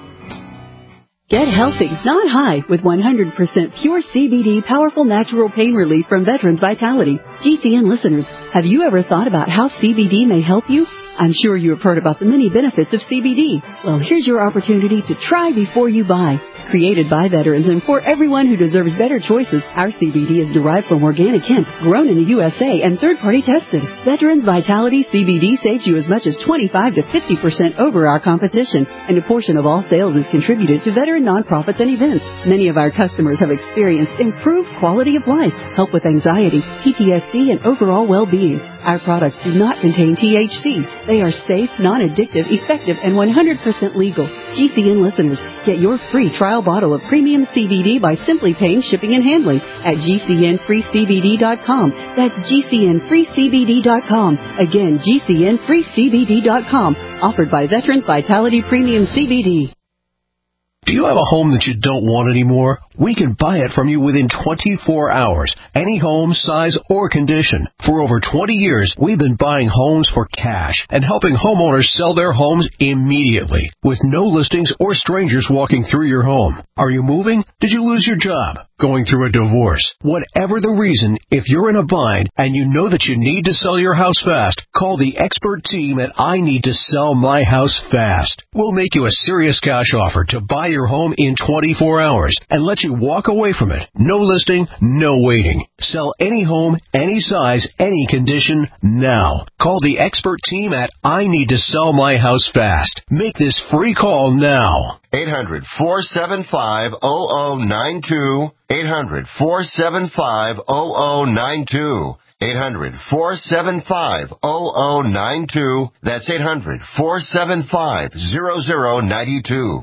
Get healthy, not high, with one hundred percent pure C B D powerful natural pain relief from Veterans Vitality. G C N listeners, have you ever thought about how C B D may help you? I'm sure you have heard about the many benefits of C B D. Well, here's your opportunity to try before you buy. Created by veterans and for everyone who deserves better choices, our C B D is derived from organic hemp, grown in the U S A and third-party tested. Veterans Vitality C B D saves you as much as twenty-five to fifty percent over our competition, and a portion of all sales is contributed to veteran nonprofits and events. Many of our customers have experienced improved quality of life, help with anxiety, P T S D, and overall well-being. Our products do not contain T H C. They are safe, non-addictive, effective, and one hundred percent legal. G C N listeners, get your free trial bottle of premium C B D by simply paying shipping and handling at G C N free C B D dot com. That's G C N free C B D dot com. Again, G C N free C B D dot com. Offered by Veterans Vitality Premium C B D. Do you have a home that you don't want anymore? We can buy it from you within twenty-four hours. Any home, size, or condition. For over twenty years, we've been buying homes for cash and helping homeowners sell their homes immediately with no listings or strangers walking through your home. Are you moving? Did you lose your job? Going through a divorce? Whatever the reason, if you're in a bind and you know that you need to sell your house fast, call the expert team at I Need to Sell My House Fast. We'll make you a serious cash offer to buy your home in twenty-four hours and let you walk away from it. No listing, no waiting. Sell any home, any size, any condition, now. Call the expert team at I Need to Sell My House Fast. Make this free call now. eight hundred, four seven five, zero zero nine two. eight hundred, four seven five, zero zero nine two. eight hundred, four seven five, zero zero nine two. That's eight hundred, four seven five, zero zero nine two.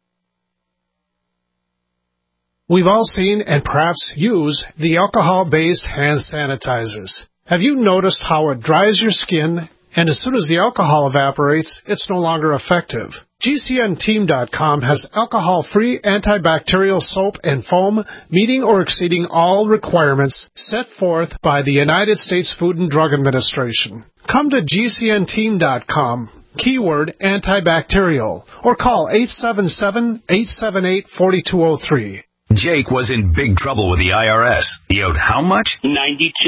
We've all seen and perhaps use the alcohol-based hand sanitizers. Have you noticed how it dries your skin, and as soon as the alcohol evaporates, it's no longer effective? G C N team dot com has alcohol-free antibacterial soap and foam meeting or exceeding all requirements set forth by the United States Food and Drug Administration. Come to G C N team dot com, keyword antibacterial, or call eight seven seven, eight seven eight, four two zero three. Jake was in big trouble with the I R S. He owed how much? ninety-two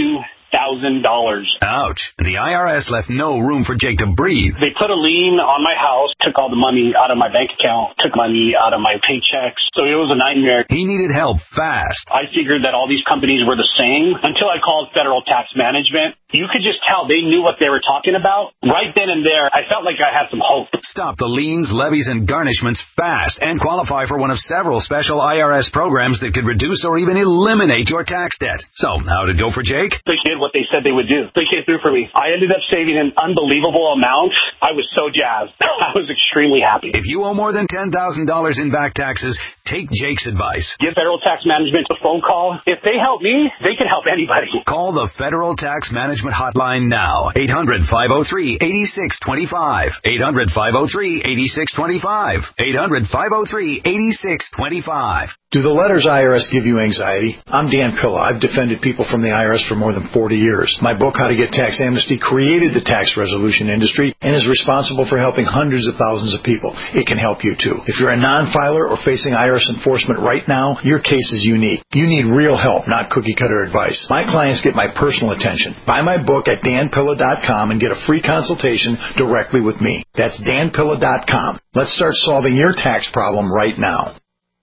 thousand dollars. Ouch. And the I R S left no room for Jake to breathe. They put a lien on my house, took all the money out of my bank account, took money out of my paychecks. So it was a nightmare. He needed help fast. I figured that all these companies were the same until I called Federal Tax Management. You could just tell they knew what they were talking about. Right then and there, I felt like I had some hope. Stop the liens, levies, and garnishments fast and qualify for one of several special I R S programs that could reduce or even eliminate your tax debt. So, how did it go for Jake? They did what they said they would do. They came through for me. I ended up saving an unbelievable amount. I was so jazzed. I was extremely happy. If you owe more than ten thousand dollars in back taxes, take Jake's advice. Give Federal Tax Management a phone call. If they help me, they can help anybody. Call the Federal Tax Management Hotline now. eight hundred, five oh three, eight six two five. eight hundred, five oh three, eight six two five. eight hundred, five oh three, eight six two five. Do the letters I R S give you anxiety? I'm Dan Pilla. I've defended people from the I R S for more than forty years. My book, How to Get Tax Amnesty, created the tax resolution industry and is responsible for helping hundreds of thousands of people. It can help you too. If you're a non-filer or facing I R S enforcement right now, your case is unique. You need real help, not cookie-cutter advice. My clients get my personal attention. Buy my book at dan pilla dot com and get a free consultation directly with me. That's dan pilla dot com. Let's start solving your tax problem right now.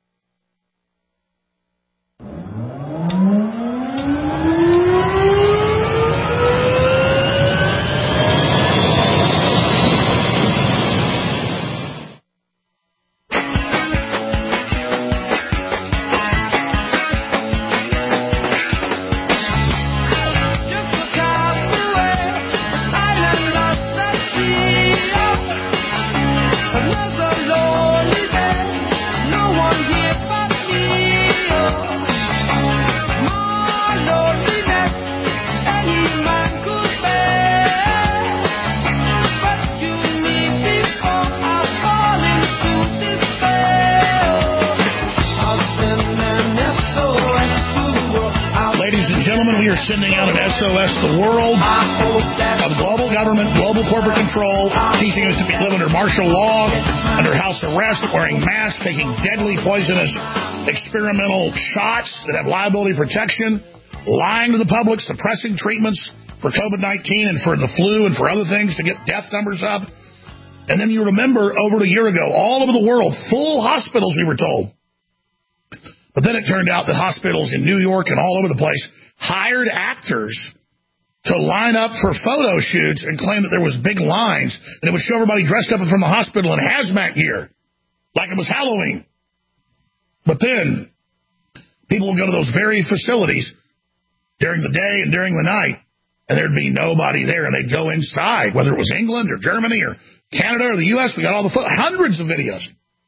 We are sending out an S O S to the world of global government, global corporate control, teaching us to be live under martial law, under house arrest, wearing masks, taking deadly poisonous experimental shots that have liability protection, lying to the public, suppressing treatments for COVID nineteen and for the flu and for other things to get death numbers up. And then you remember over a year ago, all over the world, full hospitals, we were told. But then it turned out that hospitals in New York and all over the place hired actors to line up for photo shoots and claim that there was big lines, and it would show everybody dressed up from the hospital in hazmat gear, like it was Halloween. But then people would go to those very facilities during the day and during the night, and there'd be nobody there, and they'd go inside, whether it was England or Germany or Canada or the U S. We got all the fo- hundreds of videos.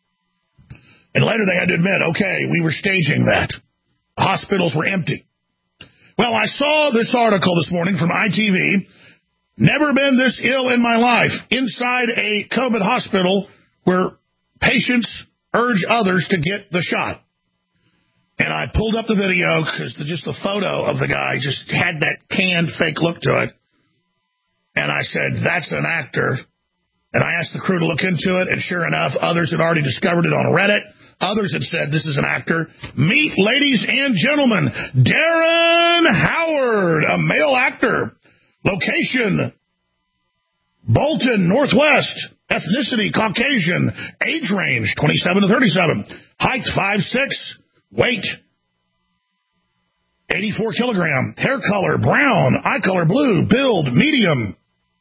And later they had to admit, okay, we were staging that. The hospitals were empty. Well, I saw this article this morning from I T V. Never been this ill in my life. Inside a COVID hospital where patients urge others to get the shot. And I pulled up the video because the, just the photo of the guy just had that canned fake look to it. And I said, that's an actor. And I asked the crew to look into it, and sure enough, others had already discovered it on Reddit. Others had said this is an actor. Meet, ladies and gentlemen, Darren Howard, a male actor. Location, Bolton, Northwest. Ethnicity, Caucasian. Age range, twenty-seven to thirty-seven. Height, five six. Weight, eighty-four kilogram. Hair color, brown. Eye color, blue. Build, medium.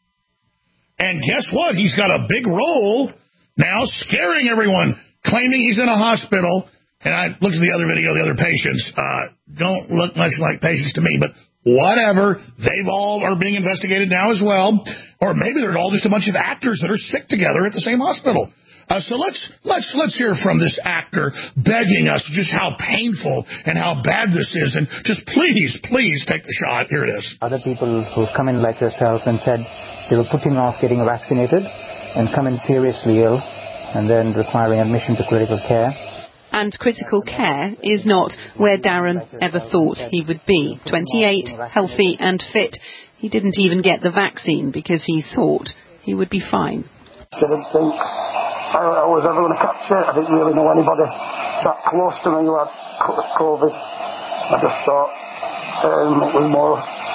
And guess what? He's got a big role now scaring everyone, claiming he's in a hospital. And I looked at the other video, the other patients uh, don't look much like patients to me, but whatever. They've all are being investigated now as well. Or maybe they're all just a bunch of actors that are sick together at the same hospital. Uh, so let's let's let's hear from this actor begging us just how painful and how bad this is, and just please, please take the shot. Here it is. Other people who've come in like yourself and said they were putting off getting vaccinated and come in seriously ill and then requiring admission to critical care. And critical care is not where Darren ever thought he would be. twenty-eight, healthy and fit. He didn't even get the vaccine because he thought he would be fine. Didn't think I was ever going to catch it. I didn't really know anybody that close to me who had COVID. I just thought um, it was more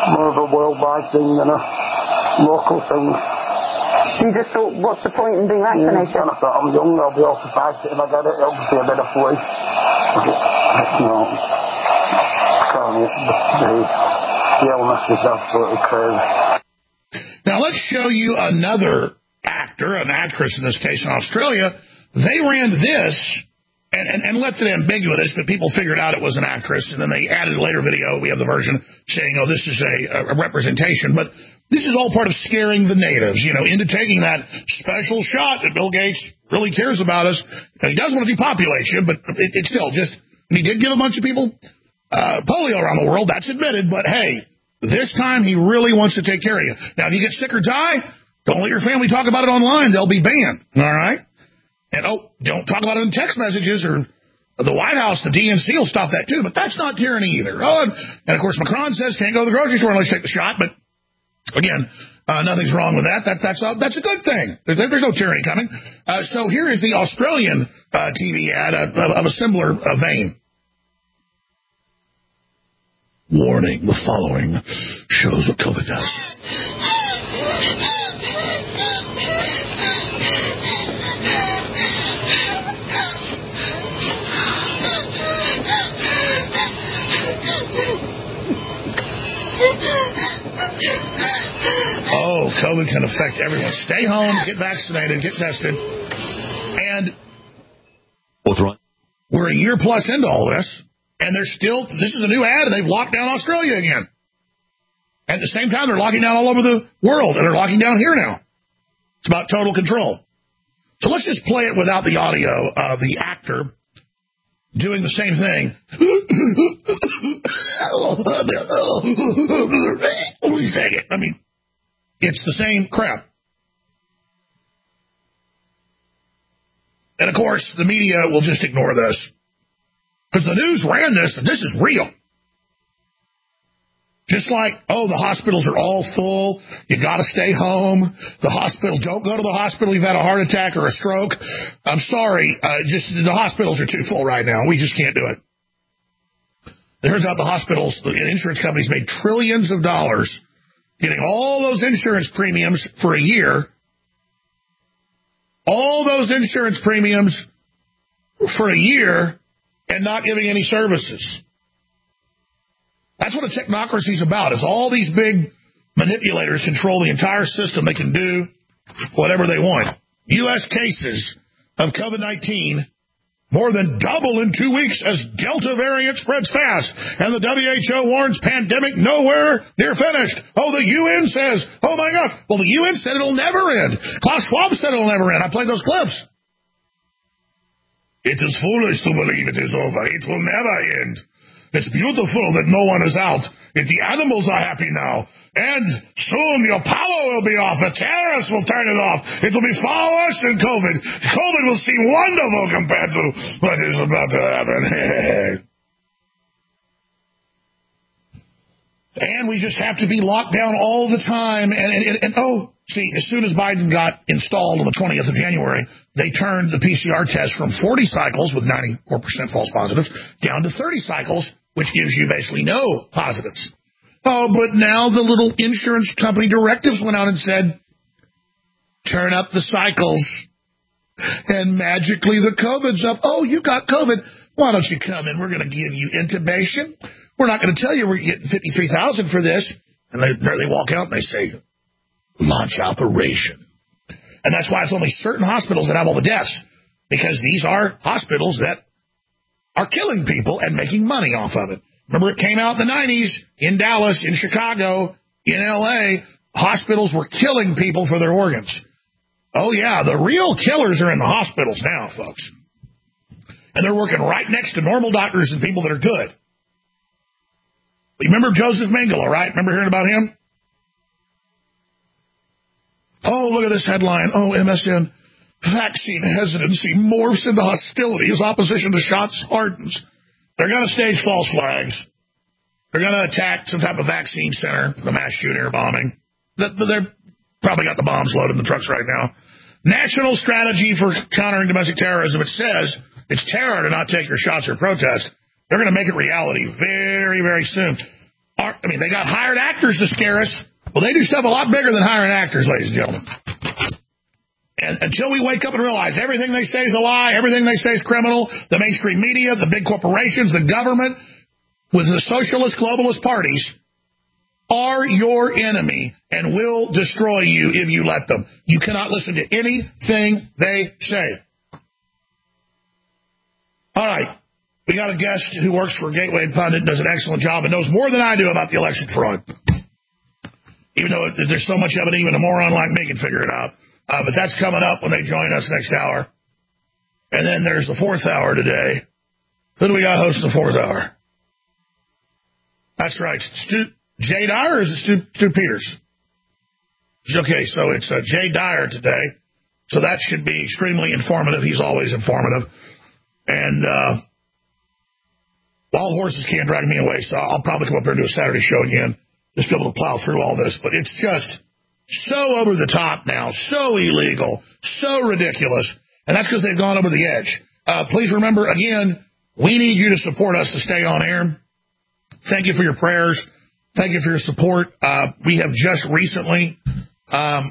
more of a worldwide thing than a local thing. You just thought, what's the point in being vaccinated? Yeah, and I thought, I'm young, I'll be able to fight it if I get it. It'll be a bit of flu. You know, the, the, the illness is absolutely crazy. Now let's show you another actor, an actress in this case in Australia. They ran this and, and, and left it ambiguous, but people figured out it was an actress, and then they added a later video. We have the version saying, oh, this is a, a representation, but this is all part of scaring the natives, you know, into taking that special shot that Bill Gates really cares about us. Now, he does want to depopulate you, but it, it's still just, and he did give a bunch of people uh, polio around the world, that's admitted, but hey, this time he really wants to take care of you. Now, if you get sick or die, don't let your family talk about it online. They'll be banned, all right? And, oh, don't talk about it in text messages or the White House, the D N C will stop that too, but that's not tyranny either. Oh, and, and of course, Macron says can't go to the grocery store unless you take the shot, but again, uh, nothing's wrong with that. that that's, a, that's a good thing. There's, there's no tyranny coming. Uh, so here is the Australian uh, T V ad uh, of, of a similar uh, vein. Warning, the following shows what COVID does. Oh, COVID can affect everyone. Stay home, get vaccinated, get tested. And we're a year plus into all this, and they're still, this is a new ad, and they've locked down Australia again. At the same time, they're locking down all over the world, and they're locking down here now. It's about total control. So let's just play it without the audio of the actor doing the same thing. I mean, it's the same crap. And, of course, the media will just ignore this. Because the news ran this, and this is real. Just like, oh, the hospitals are all full. You got to stay home. The hospital, don't go to the hospital. You've had a heart attack or a stroke. I'm sorry. Uh, just the hospitals are too full right now. We just can't do it. It turns out the hospitals and insurance companies made trillions of dollars getting all those insurance premiums for a year. All those insurance premiums for a year and not giving any services. That's what a technocracy is about, is all these big manipulators control the entire system. They can do whatever they want. U S cases of COVID nineteen more than double in two weeks as Delta variant spreads fast. And the W H O warns pandemic nowhere near finished. Oh, the U N says, oh my gosh. Well, the U N said it'll never end. Klaus Schwab said it'll never end. I played those clips. It is foolish to believe it is over. It will never end. It's beautiful that no one is out. If the animals are happy now. And soon your power will be off. The terrorists will turn it off. It will be far worse than COVID. COVID will seem wonderful compared to what is about to happen. And we just have to be locked down all the time. And, and, and, and oh, see, as soon as Biden got installed on the twentieth of January, they turned the P C R test from forty cycles with ninety-four percent false positives down to thirty cycles, which gives you basically no positives. Oh, but now the little insurance company directives went out and said, turn up the cycles. And magically the COVID's up. Oh, you got COVID. Why don't you come in? We're going to give you intubation. We're not going to tell you we're getting fifty-three thousand dollars for this. And they, they walk out and they say, launch operation. And that's why it's only certain hospitals that have all the deaths, because these are hospitals that are killing people and making money off of it. Remember, it came out in the nineties in Dallas, in Chicago, in L A. Hospitals were killing people for their organs. Oh, yeah, the real killers are in the hospitals now, folks. And they're working right next to normal doctors and people that are good. Remember Joseph Mengele, right? Remember hearing about him? Oh, look at this headline. Oh, M S N. Vaccine hesitancy morphs into hostility as opposition to shots hardens. They're going to stage false flags. They're going to attack some type of vaccine center, the mass shooting or bombing. They're probably got the bombs loaded in the trucks right now. National strategy for countering domestic terrorism. It says it's terror to not take your shots or protest. They're going to make it reality very, very soon. are, I mean, they got hired actors to scare us. Well, they do stuff a lot bigger than hiring actors, ladies and gentlemen. And until we wake up and realize everything they say is a lie, everything they say is criminal, the mainstream media, the big corporations, the government, with the socialist, globalist parties, are your enemy and will destroy you if you let them. You cannot listen to anything they say. All right. We got a guest who works for Gateway Pundit and does an excellent job and knows more than I do about the election fraud. Even though there's so much of it, even a moron like me can figure it out. Uh, but that's coming up when they join us next hour. And then there's the fourth hour today. Who do we got hosting the fourth hour? That's right. Stu, Jay Dyer or is it Stu, Stu Peters? Okay, so it's uh, Jay Dyer today. So that should be extremely informative. He's always informative. And uh, wild horses can't drag me away, so I'll probably come up here and do a Saturday show again. Just be able to plow through all this. But it's just so over the top now, so illegal, so ridiculous. And that's because they've gone over the edge. Uh, please remember, again, we need you to support us to stay on air. Thank you for your prayers. Thank you for your support. Uh, we have just recently, um,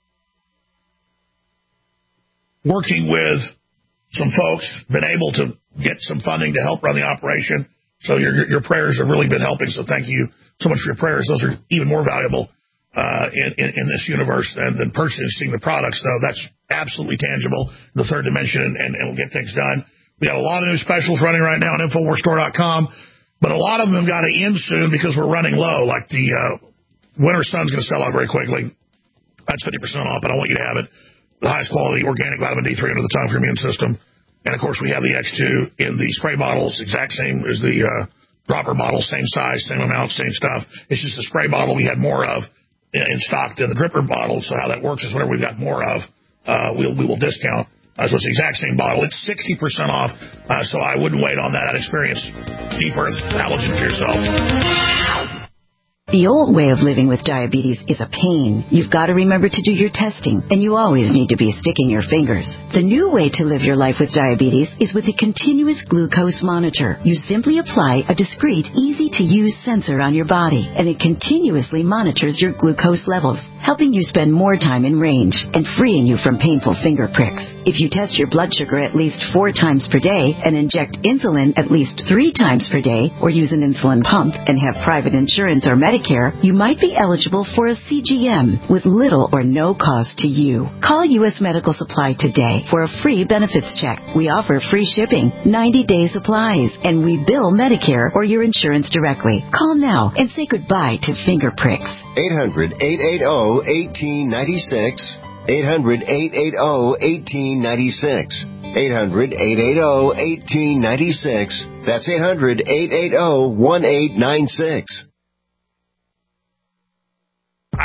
working with some folks, been able to get some funding to help run the operation. So your your prayers have really been helping. So thank you so much for your prayers. Those are even more valuable uh, in, in, in this universe than, than purchasing the products. So that's absolutely tangible, the third dimension, and, and, and we'll get things done. We got a lot of new specials running right now on Infowars Store dot com. But a lot of them have got to end soon because we're running low. Like the uh, Winter Sun's going to sell out very quickly. That's fifty percent off, but I want you to have it. The highest quality organic vitamin D three under the tongue for your immune system. And, of course, we have the X two in the spray bottles, exact same as the uh, dropper bottle, same size, same amount, same stuff. It's just the spray bottle we had more of in stock than the dripper bottle. So how that works is whatever we've got more of, uh, we'll, we will discount. Uh, so it's the exact same bottle. It's sixty percent off, uh, so I wouldn't wait on that. I'd experience deep earth allergen for yourself. The old way of living with diabetes is a pain. You've got to remember to do your testing, and you always need to be sticking your fingers. The new way to live your life with diabetes is with a continuous glucose monitor. You simply apply a discreet, easy-to-use sensor on your body, and it continuously monitors your glucose levels, helping you spend more time in range and freeing you from painful finger pricks. If you test your blood sugar at least four times per day and inject insulin at least three times per day, or use an insulin pump and have private insurance or Medicare, you might be eligible for a C G M with little or no cost to you. Call U S Medical Supply today for a free benefits check. We offer free shipping, ninety-day supplies, and we bill Medicare or your insurance directly. Call now and say goodbye to finger pricks. eight hundred, eight eight zero, one eight nine six. eight hundred, eight eight zero, one eight nine six. eight hundred, eight eight zero, one eight nine six. That's eight hundred, eight eight zero, one eight nine six.